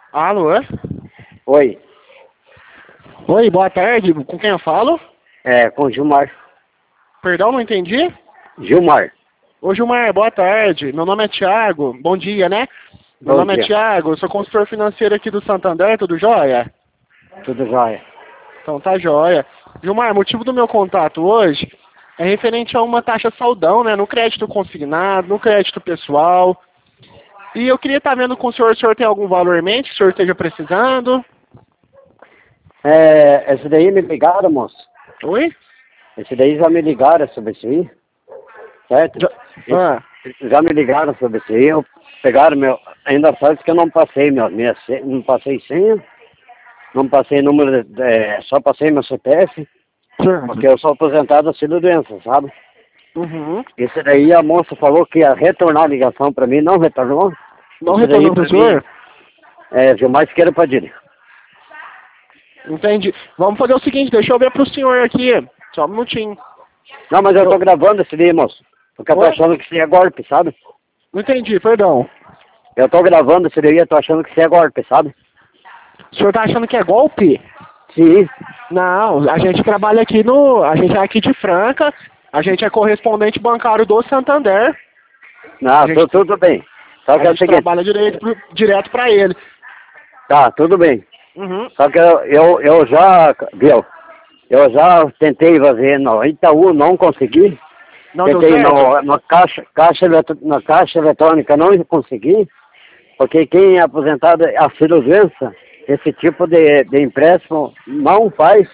Alô? Oi, Oi, boa tarde. Com quem eu falo? com o Gilmar. Perdão, não entendi? Gilmar, Ô, Gilmar, boa tarde. Meu nome é Thiago. Bom dia, né? Meu bom nome é dia. Thiago, eu sou consultor financeiro aqui do Santander, tudo jóia? Tudo jóia? Então tá jóia. Gilmar, motivo do meu contato hoje é referente a uma taxa saudão, né? No crédito consignado, no crédito pessoal. E eu queria estar vendo com o senhor tem algum valor em mente que o senhor esteja precisando? Esse daí me ligaram, moço. Oi? Esse daí já me ligaram sobre isso aí, certo? Já... Ah, Já me ligaram sobre isso aí, pegaram meu... Ainda faz que eu não passei não passei senha, não passei número, só passei meu CPF, porque certo. eu sou aposentado auxílio doença, sabe? Uhum. Esse daí a moça falou que ia retornar a ligação pra mim, não retornou. Não Esse daí retornou pro pra mim senhor? Gilmar Siqueira Padilha. Entendi. Vamos fazer o seguinte, deixa eu ver pro senhor aqui. Só um minutinho. Não, mas eu tô gravando esse daí, moço. Porque eu tô Oi? achando que isso aí é golpe, sabe? Não entendi, perdão. Eu tô gravando esse daí, eu tô achando que isso aí é golpe, sabe? O senhor tá achando que é golpe? Sim. Não, a gente trabalha aqui no... A gente é aqui de Franca, a gente é correspondente bancário do Santander. Não, A gente, tudo bem. Só a que é o gente seguinte, trabalha direto pra ele. tá, tudo bem. Uhum. Só que eu já, viu? Eu já tentei fazer no Itaú, não consegui. Não deu Tentei certo? na caixa eletrônica, não consegui. Porque quem é aposentado é auxílio doença, esse tipo de empréstimo não faz,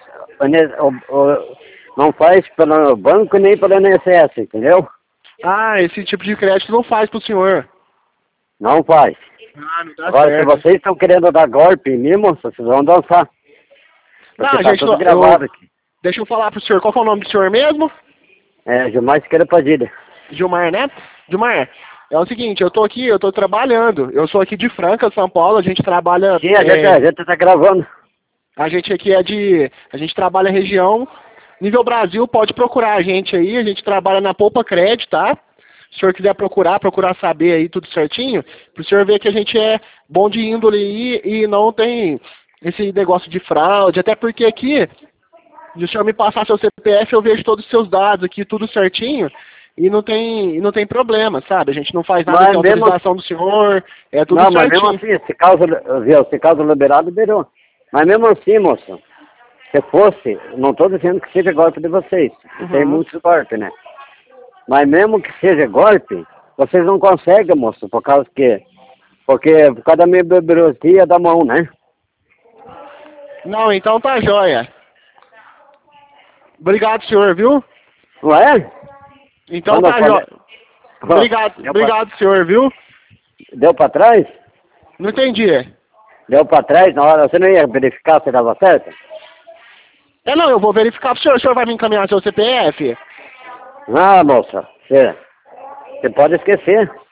não faz pelo banco nem pelo INSS, entendeu? Ah, esse tipo de crédito não faz pro senhor. Não faz. Ah, não dá Agora, se certo. vocês estão querendo dar golpe em mim, moça, vocês vão dançar. Não, Porque a tá gente tudo não... gravado aqui. Deixa eu falar pro senhor, qual que é o nome do senhor mesmo? Gilmar Siqueira Padilha. Gilmar, né? Gilmar, é o seguinte, eu tô trabalhando. Eu sou aqui de Franca, São Paulo, a gente trabalha... Sim, a gente tá gravando. A gente aqui a gente trabalha região, nível Brasil, pode procurar a gente aí, a gente trabalha na Poupa Crédito, tá? Se o senhor quiser procurar saber aí tudo certinho, pro senhor ver que a gente é bom de índole aí e não tem esse negócio de fraude, até porque aqui, se o senhor me passar seu CPF, eu vejo todos os seus dados aqui, tudo certinho, e não tem problema, sabe? A gente não faz nada sem autorização do senhor, é tudo Não, mas mesmo certinho. assim, se caso liberado, liberou. Mas mesmo assim, moça, se fosse, não estou dizendo que seja golpe de vocês, tem Uhum. muitos golpes, né? Mas mesmo que seja golpe, vocês não conseguem, moça, porque por causa da minha burocracia da mão, né? Não, então tá jóia. Obrigado, senhor, viu? Não é? Então Quando eu tá falei, jóia. Obrigado, senhor, viu? deu para trás? Não entendi. Deu para trás na hora, você não ia verificar se dava certo? Não, eu vou verificar pro senhor. O senhor vai me encaminhar seu CPF? Ah, moça, você pode esquecer.